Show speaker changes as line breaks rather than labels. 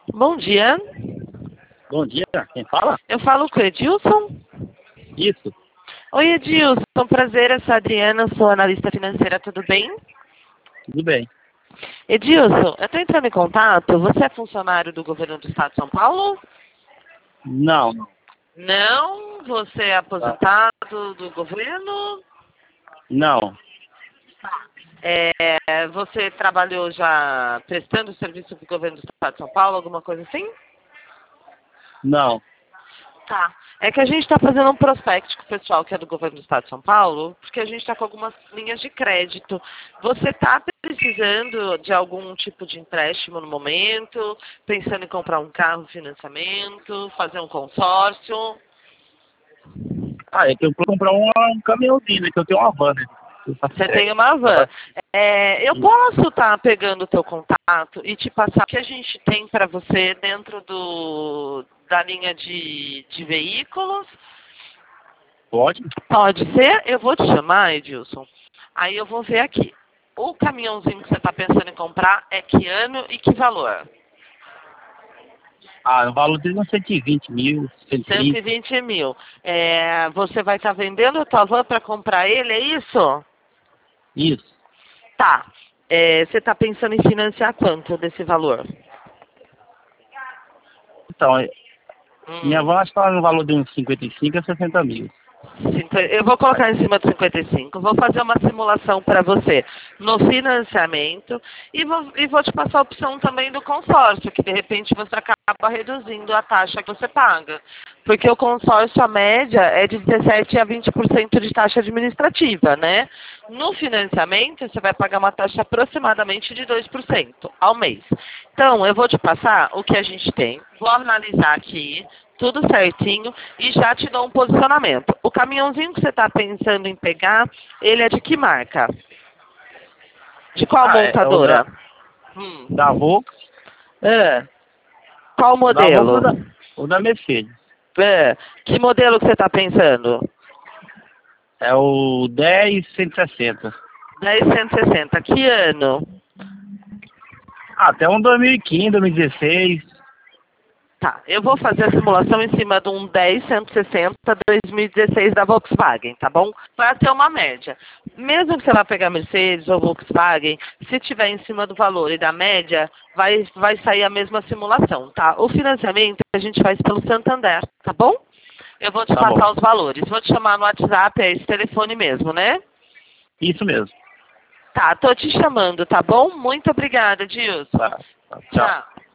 Bom dia.
Bom dia, quem fala?
Eu falo com o Edilson.
Isso,
Oi, Edilson. Prazer, eu sou a Adriana, sou analista financeira, tudo bem?
tudo bem.
Edilson, eu estou entrando em contato. Você é funcionário do governo do estado de São Paulo?
Não, não.
Não. Você é aposentado do governo?
Não,
Você trabalhou já prestando serviço do governo do estado de São Paulo, alguma coisa assim?
não.
Tá. É que a gente está fazendo um prospect com o pessoal que é do governo do estado de São Paulo, porque a gente está com algumas linhas de crédito. Você está precisando de algum tipo de empréstimo no momento? Pensando em comprar um carro, financiamento, fazer um consórcio?
Ah, eu tenho que comprar um caminhãozinho, né? Que eu tenho uma van, né?
Você tem uma van. Eu posso estar pegando o teu contato e te passar o que a gente tem para você dentro da linha de veículos?
Pode?
Pode ser? Eu vou te chamar, Edilson. Aí eu vou ver aqui. O caminhãozinho que você está pensando em comprar é que ano e que valor?
Ah, o valor dele é uns 120 mil, 130.
120 mil. Você vai estar vendendo a tua van para comprar ele, é isso?
Isso.
Tá. Você está pensando em financiar quanto desse valor?
Então, minha
Hum.
van está no valor de uns 55 a 60 mil.
Eu vou colocar em cima de 55. Vou fazer uma simulação para você no financiamento e vou te passar a opção também do consórcio, que de repente você acaba reduzindo a taxa que você paga. Porque o consórcio, a média, é de 17% a 20% de taxa administrativa, né? No financiamento, você vai pagar uma taxa aproximadamente de 2% ao mês. Então, eu vou te passar o que a gente tem. Vou analisar aqui tudo certinho e já te dou um posicionamento. O caminhãozinho que você está pensando em pegar, ele é de que marca? De qual
É o
montadora?
da Volks. É,
Qual
o da Volks
modelo?
ou da Mercedes.
Que modelo que você está pensando?
É o 10160.
10160. Que ano?
Até um 2015, 2016.
Tá, eu vou fazer a simulação em cima de um 10160 2016 da Volkswagen, tá bom? Para ter uma média. Mesmo que você vá pegar Mercedes ou Volkswagen, se tiver em cima do valor e da média, vai sair a mesma simulação, tá? O financiamento a gente faz pelo Santander, tá bom? Eu vou te
Tá bom.
passar os valores. Vou te chamar no WhatsApp, é esse telefone mesmo, né?
Isso mesmo.
Tá, tô te chamando, tá bom? Muito obrigada, Dilson.
Tá. Tchau.
Tchau.